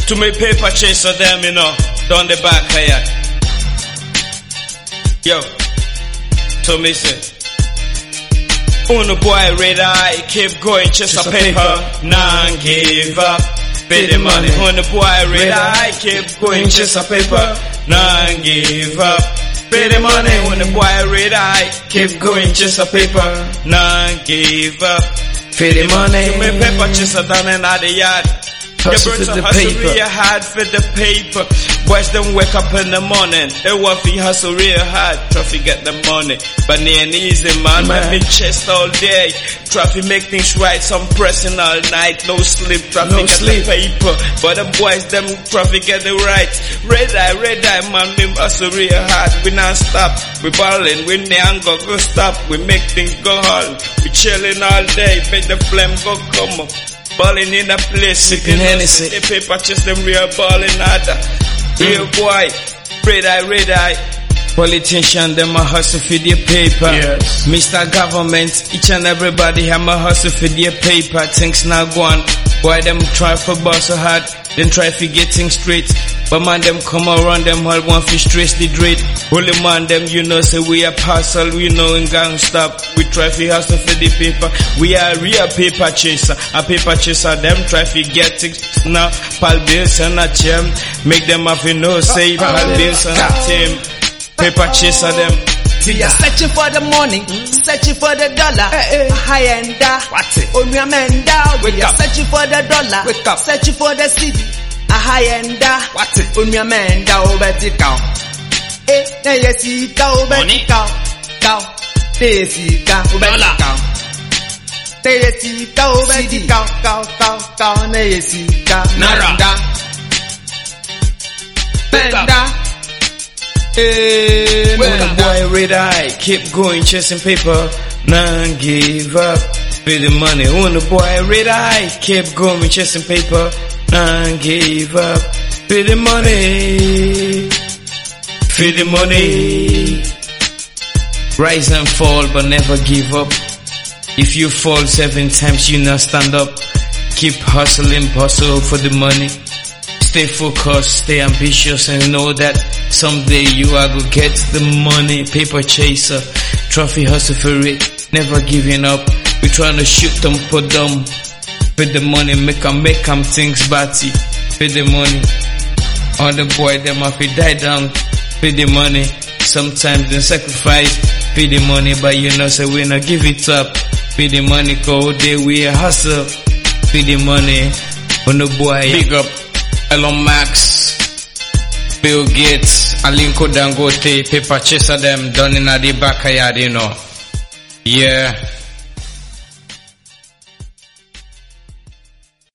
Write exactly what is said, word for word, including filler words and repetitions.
To me paper chaser them, you know, down the back here. Yo, to me say, on the boy red eye, keep going, chase a paper, non give up. Pay the money. On the boy red eye, keep going, chase a paper, non give up. Pay the money. On the boy red eye, keep going, chase a paper, non give up. Pay the money. To me paper chaser down in the yard. Hustle for the paper. Real hard for the paper. Boys don't wake up in the morning. They want to hustle real hard. Try to get the money. But it ain't easy, man. Let me chest all day. Try to make things right. Some pressing all night. No sleep. Try to No get sleep. the paper. But the boys them try to get it right. Red eye, red eye, man. We hustle real hard. We not stop. We ballin'. We never go stop. We make things go hard. We chillin' all day. Make the flame go come up. Ballin' in a place, sipping Hennessy. The paper chase them real ballin' harder. Real Mm. boy, red eye, red eye. Politician, them a hustle for their paper. Yes. Mister Government, each and everybody have a hustle for their paper. Things not going. Why them try for boss so hard, then try for get things straight. But man, them come around, them all want to stress the dread. Holy man, them you know, say we a parcel, we know in gang stop. We try to hustle for the paper. We are real paper chaser. A paper chaser, them try to get things now. Pal bills and a gem. Make them have to know, say pal bills and a team. Paper chaser them. We are searching for the money, searching for the dollar. High end, What's it? on your man down. We Wake are up. searching for the dollar, Wake up. searching for the city. A high end, What's it? on your man down. Betty cow. Eh, na yesi cow, Betty Money. cow, cow. Yesi cow, Betty Dollar. cow. Yesi cow, Betty cow, cow, cow, cow. Na yesi cow, Naira. Wake up. Manda. Eh, When the manda. boy red eye, keep going chasing paper, none give up. Pay the money. When the boy red eye, keep going chasing paper, none give up. Pay the money. Pay the money. Rise and fall, but never give up. If you fall seven times, you not stand up. Keep hustling, hustle for the money. Stay focused, stay ambitious, and know that someday you are gonna get the money. Paper chaser, trophy hustle for it, never giving up. We trying to shoot them, put them, pay the money, make them, make them things batty. Pay the money. All the boy, them have to die down, pay the money. Sometimes they sacrifice, pay the money, but you know, say we not give it up. Pay the money, go day we hustle, pay the money. On the boy, big up. Elon Musk, Bill Gates, Alinko Dangote, paper chaser them done in the backyard, you know. Yeah.